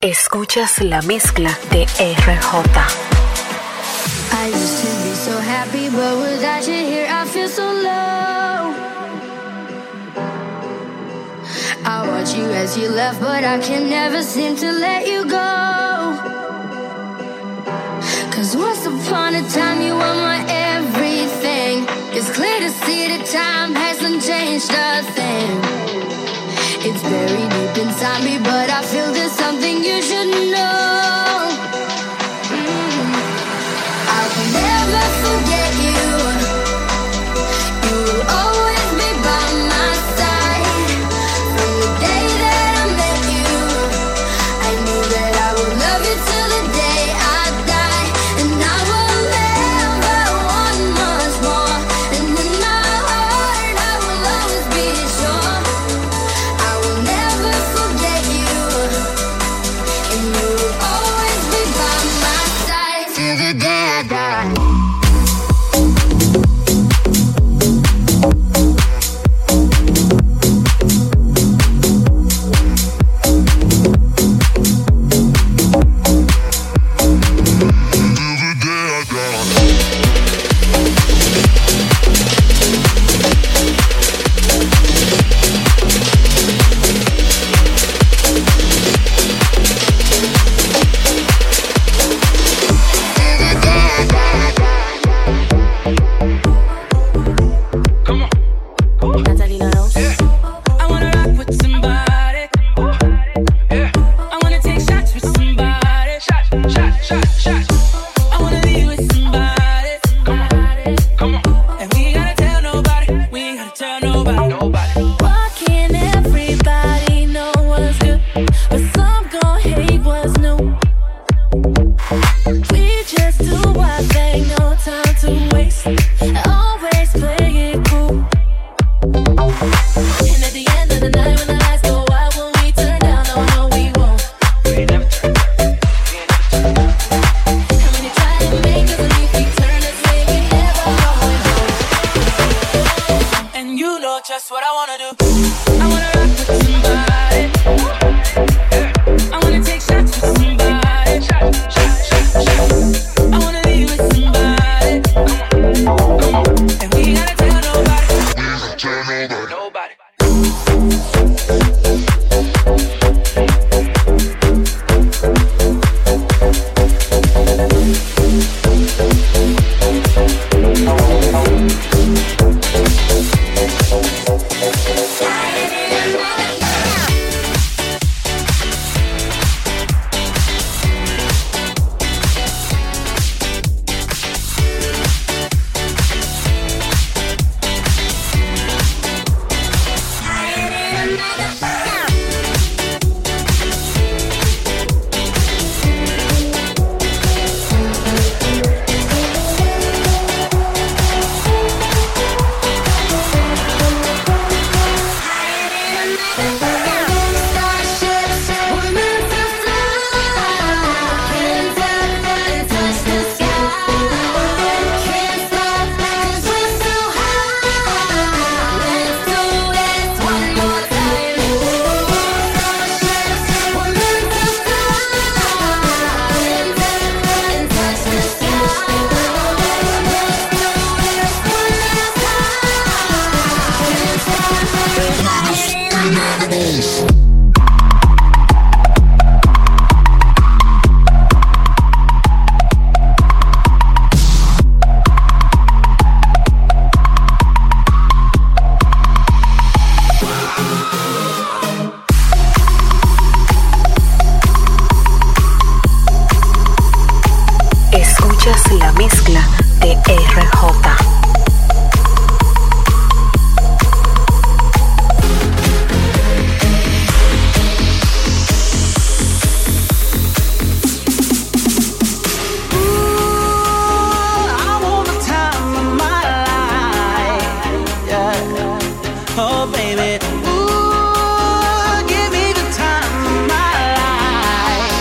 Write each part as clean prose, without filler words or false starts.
Escuchas la mezcla de RJ. I used to be so happy, but without you here, I feel so low. I watch you as you left, but I can never seem to let you go. Cause once upon a time, you were my everything. It's clear to see that time hasn't changed a thing. It's buried deep inside me, but I feel there's something you should know. I will never forget you. You will always be by my side. From the day that I met you, I knew that I would love you till the day I die. And I will never want much more. And in my heart, I will always be sure. I will never forget you. And you will always be by my side till the day I die. La mezcla de RJ.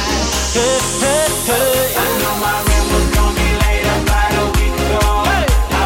I know my rim was gonna be laid up right a week ago.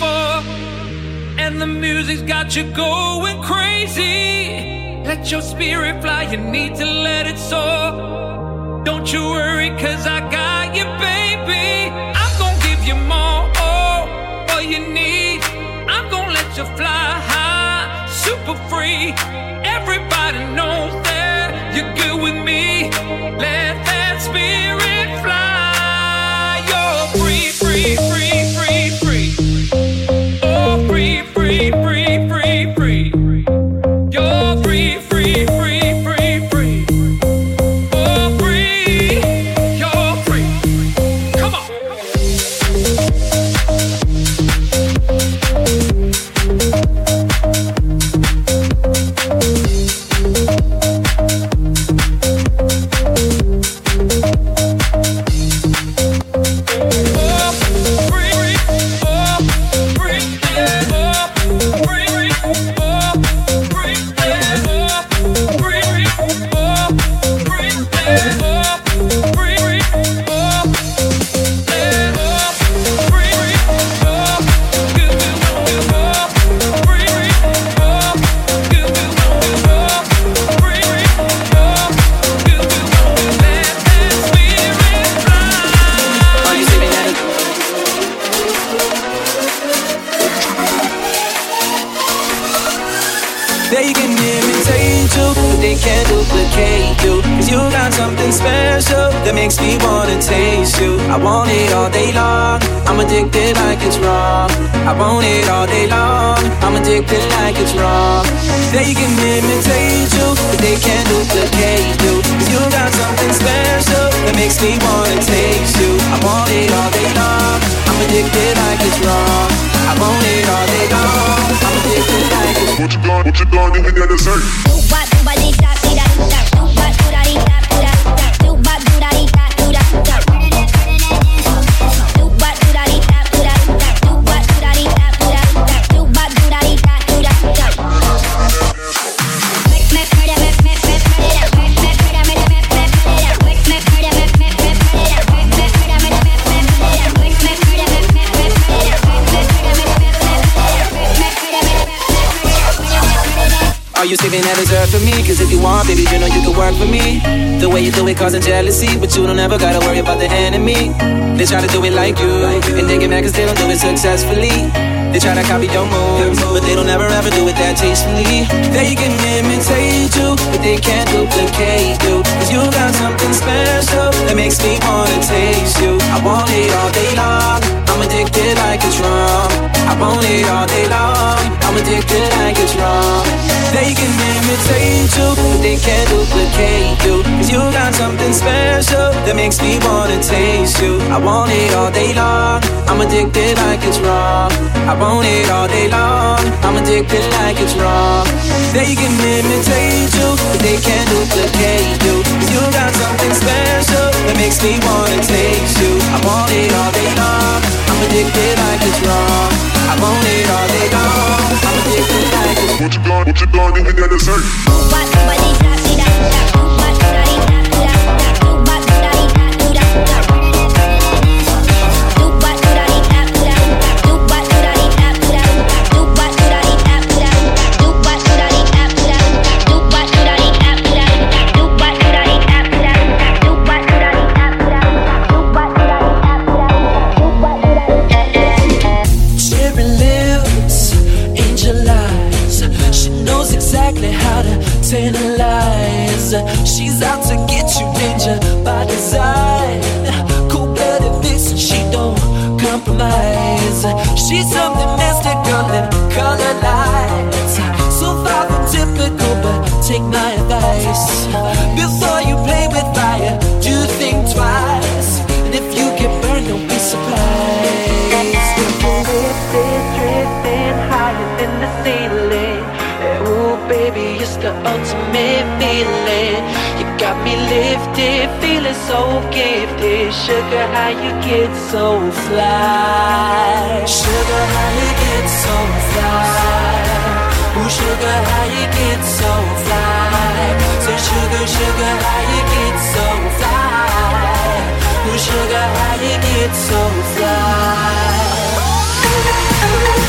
before, and the music's got you going crazy. Let your spirit fly, you need to let it soar. Don't you worry, cause I got you, baby. I'm gonna give you more, all you need. I'm gonna let you fly high, super free. Everybody knows that you're good with me. Let that spirit fly. You're free, free, free, free, free. Oh, free, free, free, free, free. You're free, free, free, free, free. Oh, free, you're free. Come on. They can imitate you, but they can't duplicate you. Cause you got something special that makes me wanna taste you. I want it all day long, I'm addicted like it's wrong. I want it all day long, I'm addicted like it's wrong. They can imitate you, but they can't duplicate you. Cause you got something special that makes me wanna taste you. I want it all day long, I'm addicted like it's wrong. I want it all day long, I'm addicted like it's wrong. What you gonna do in that dessert? Are you saving that dessert for me? Cause if you want, baby, you know you can work for me. The way you do it causing jealousy, but you don't ever gotta worry about the enemy. They try to do it like you, and they get mad cause they don't do it successfully. They try to copy your moves, but they don't ever ever do it that tastefully. They can imitate you, but they can't duplicate you. Cause you got something special that makes me wanna taste you. I want it all day long, I'm addicted like it's wrong. I want it all day long, I'm addicted like it's wrong. They can imitate you, but they can't duplicate you. Cause you got something special that makes me wanna taste you. I want it all day long, I'm addicted like it's wrong. I want it all day long, I'm addicted like it's wrong. They can imitate you, but they can't duplicate you. Cause you got something special that makes me wanna taste you. I want it all day long, I'm addicted like it's wrong. I want it all day long, I'm addicted like it's wrong. What you gonna do in that dessert? Tantalize. She's out to get you, danger by design. Cold-blooded vixen, she don't compromise. She's something mystical and color lights. So far from typical, but take my advice. Before you play with fire, do think twice. And if you get burned, don't be surprised. Drifting higher than the ceiling. Ooh, baby, it's the ultimate feeling. You got me lifted, feeling so gifted. Sugar, how you get so fly? Sugar, how you get so fly? Ooh, sugar, how you get so fly? Say, sugar, sugar, how you get so fly? Ooh, sugar, how you get so fly?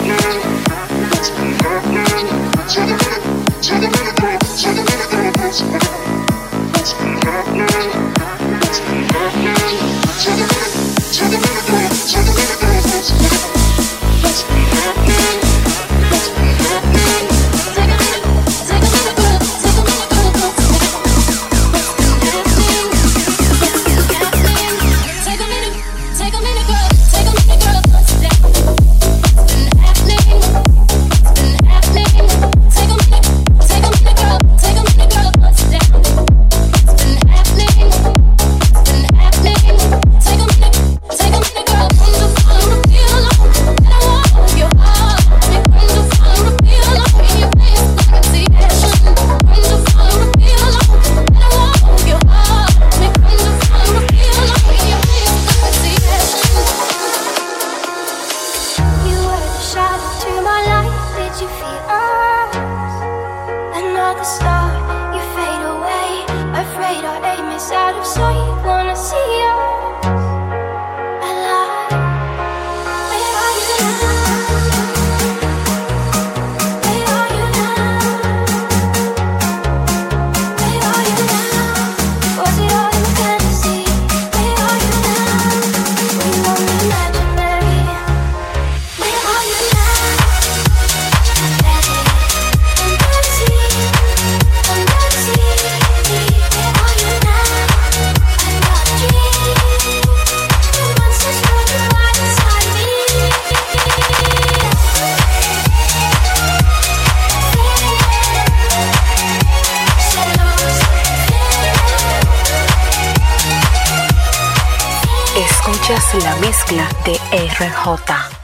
Escuchas la mezcla de RJ.